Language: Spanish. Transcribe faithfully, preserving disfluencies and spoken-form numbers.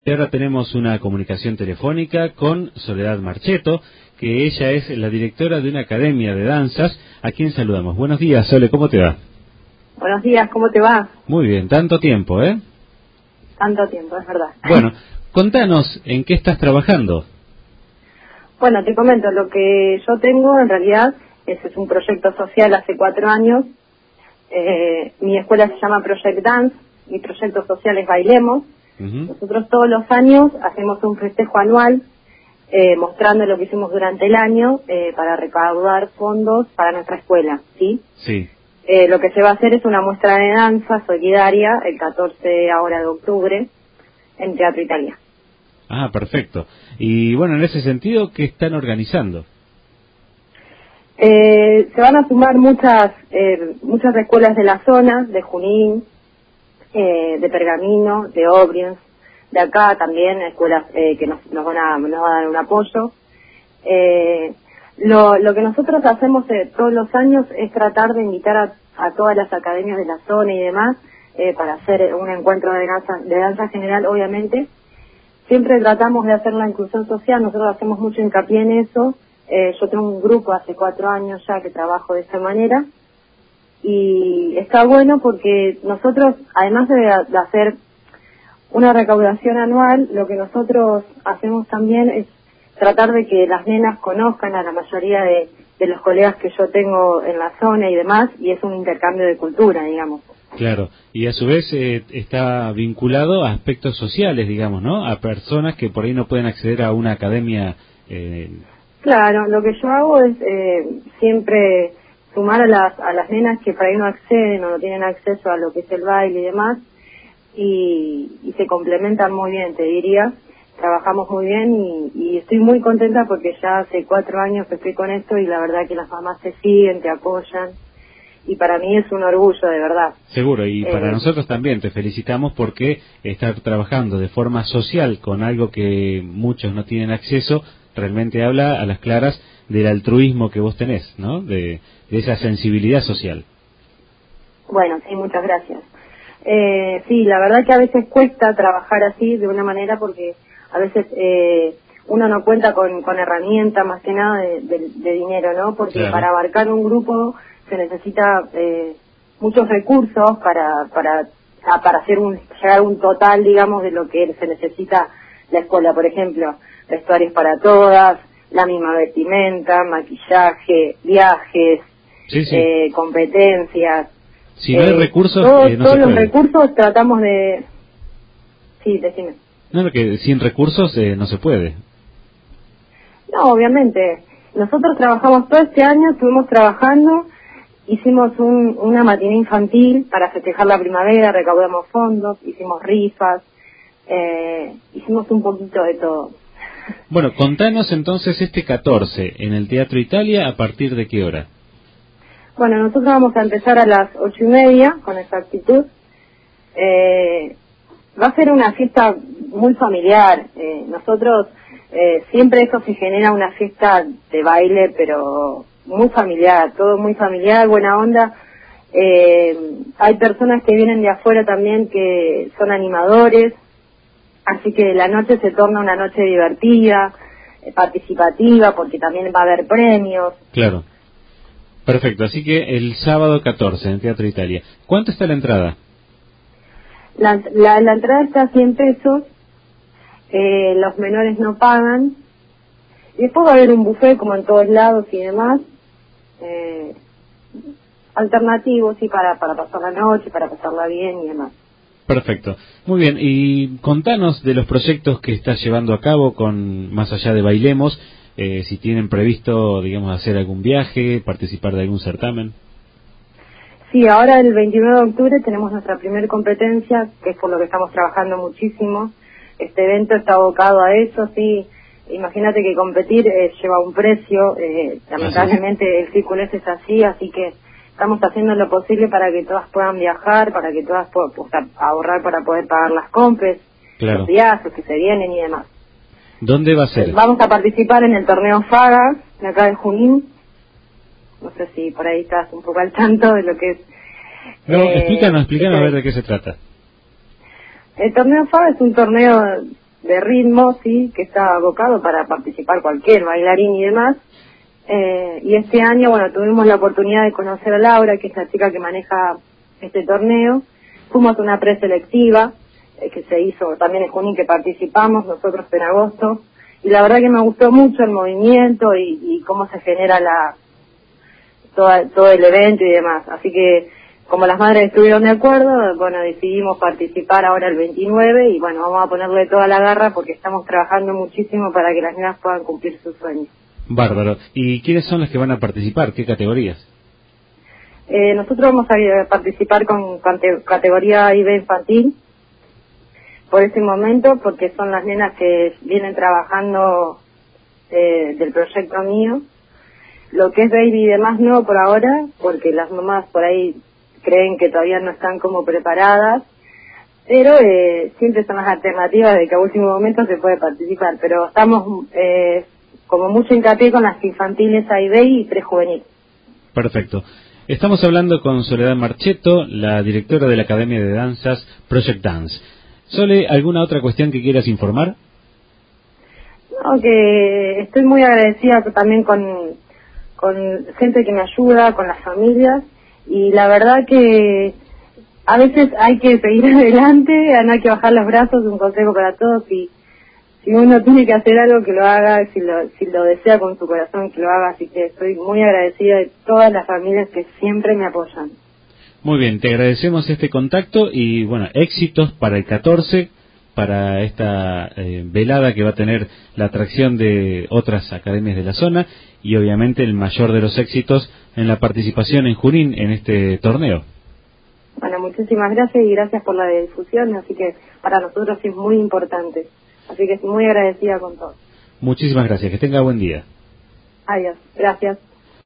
Y ahora tenemos una comunicación telefónica con Soledad Marchetto, que ella es la directora de una academia de danzas, a quien saludamos. Buenos días, Sole, ¿cómo te va? Buenos días, ¿cómo te va? Muy bien, tanto tiempo, ¿eh? Tanto tiempo, es verdad. Bueno, contanos, ¿en qué estás trabajando? Bueno, te comento, lo que yo tengo en realidad ese es un proyecto social hace cuatro años. Eh, mi escuela se llama Project Dance, mi proyecto social es Bailemos. Uh-huh. Nosotros todos los años hacemos un festejo anual eh, mostrando lo que hicimos durante el año eh, para recaudar fondos para nuestra escuela, ¿sí? Sí. Eh, lo que se va a hacer es una muestra de danza solidaria el catorce ahora de octubre en Teatro Italia. Ah, perfecto. Y bueno, en ese sentido, ¿qué están organizando? Eh, se van a sumar muchas eh, muchas escuelas de la zona, de Junín, eh, de Pergamino, de O'Briens, de acá también, escuelas eh, que nos, nos, van a, nos van a dar un apoyo. Eh, lo, lo que nosotros hacemos eh, todos los años es tratar de invitar a, a todas las academias de la zona y demás eh, para hacer un encuentro de danza, de danza general, obviamente. Siempre tratamos de hacer la inclusión social, nosotros hacemos mucho hincapié en eso. Eh, yo tengo un grupo hace cuatro años ya que trabajo de esta manera y está bueno porque nosotros, además de, de hacer una recaudación anual, lo que nosotros hacemos también es tratar de que las nenas conozcan a la mayoría de, de los colegas que yo tengo en la zona y demás, y es un intercambio de cultura, digamos. Claro, y a su vez eh, está vinculado a aspectos sociales, digamos, ¿no? A personas que por ahí no pueden acceder a una academia. Eh... Claro, lo que yo hago es eh, siempre sumar a las a las nenas que por ahí no acceden o no tienen acceso a lo que es el baile y demás, y, y se complementan muy bien, te diría. Trabajamos muy bien y, y estoy muy contenta porque ya hace cuatro años que estoy con esto y la verdad que las mamás te siguen, te apoyan. Y para mí es un orgullo, de verdad. Seguro, y para eh, nosotros también te felicitamos porque estar trabajando de forma social con algo que muchos no tienen acceso, realmente habla a las claras del altruismo que vos tenés, ¿no? De, de esa sensibilidad social. Bueno, sí, muchas gracias. Eh, sí, la verdad que a veces cuesta trabajar así de una manera porque a veces eh, uno no cuenta con, con herramientas más que nada de, de, de dinero, ¿no? Porque claro, para abarcar un grupo se necesita eh, muchos recursos para para para hacer un llegar a un total, digamos, de lo que se necesita la escuela. Por ejemplo, vestuarios para todas, la misma vestimenta, maquillaje, viajes, sí, sí. Eh, competencias. Si no hay eh, recursos, todo, eh, no todos se los puede. recursos tratamos de... Sí, decime. No, no, que sin recursos eh, no se puede. No, obviamente. Nosotros trabajamos todo este año, estuvimos trabajando, hicimos un, una matiné infantil para festejar la primavera, recaudamos fondos, hicimos rifas, eh, hicimos un poquito de todo. Bueno, contanos entonces este catorce en el Teatro Italia, ¿a partir de qué hora? Bueno, nosotros vamos a empezar a las ocho y media con exactitud. Eh, va a ser una fiesta muy familiar. Eh, nosotros eh, siempre eso se genera una fiesta de baile, pero muy familiar, todo muy familiar, buena onda. Eh, hay personas que vienen de afuera también que son animadores, así que la noche se torna una noche divertida, eh, participativa, porque también va a haber premios. Claro. Perfecto, así que el sábado catorce en el Teatro Italia. ¿Cuánto está la entrada? La, la, la entrada está a cien pesos, eh, los menores no pagan, y después va a haber un buffet como en todos lados y demás, eh, alternativo, sí, para, para pasar la noche, para pasarla bien y demás. Perfecto, muy bien, y contanos de los proyectos que estás llevando a cabo con más allá de Bailemos, eh, si tienen previsto, digamos, hacer algún viaje, participar de algún certamen. Sí, ahora el veintinueve de octubre tenemos nuestra primera competencia, que es por lo que estamos trabajando muchísimo. Este evento está abocado a eso, sí. Imagínate que competir eh, lleva un precio, eh, lamentablemente el círculo ese es así, así que estamos haciendo lo posible para que todas puedan viajar, para que todas puedan pues, ahorrar para poder pagar las compras, claro, los viajes que se vienen y demás. ¿Dónde va a ser? Vamos a participar en el torneo Faga, de acá de Junín. No sé si por ahí estás un poco al tanto de lo que es. No, eh, explícanos, explícanos este, a ver de qué se trata. El torneo Faga es un torneo de ritmo, sí, que está abocado para participar cualquier bailarín y demás. Eh, y este año, bueno, tuvimos la oportunidad de conocer a Laura, que es la chica que maneja este torneo. Fuimos a una preselectiva eh, que se hizo también en Junín, que participamos nosotros en agosto, y la verdad que me gustó mucho el movimiento y, y cómo se genera la toda, todo el evento y demás. Así que, como las madres estuvieron de acuerdo, bueno, decidimos participar ahora el veintinueve y bueno, vamos a ponerle toda la garra porque estamos trabajando muchísimo para que las nenas puedan cumplir sus sueños. Bárbaro. ¿Y quiénes son las que van a participar? ¿Qué categorías? Eh, nosotros vamos a participar con cate categoría I B infantil por ese momento, porque son las nenas que vienen trabajando eh, del proyecto mío. Lo que es baby y demás no por ahora, porque las mamás por ahí creen que todavía no están como preparadas, pero eh, siempre son las alternativas de que a último momento se puede participar, pero estamos eh, como mucho hincapié con las infantiles A y B y prejuvenil. Perfecto. Estamos hablando con Soledad Marchetto, la directora de la Academia de Danzas Project Dance. Sole, ¿alguna otra cuestión que quieras informar? No, que estoy muy agradecida también con, con gente que me ayuda, con las familias, y la verdad que a veces hay que seguir adelante, no hay que bajar los brazos, un consejo para todos, y si uno tiene que hacer algo, que lo haga, si lo, si lo desea con su corazón, que lo haga. Así que estoy muy agradecida de todas las familias que siempre me apoyan. Muy bien, te agradecemos este contacto y bueno, éxitos para el catorce, para esta eh, velada que va a tener la atracción de otras academias de la zona y obviamente el mayor de los éxitos en la participación en Junín en este torneo. Bueno, muchísimas gracias y gracias por la difusión, así que para nosotros es muy importante. Así que estoy muy agradecida con todo. Muchísimas gracias, que tenga buen día. Adiós, gracias.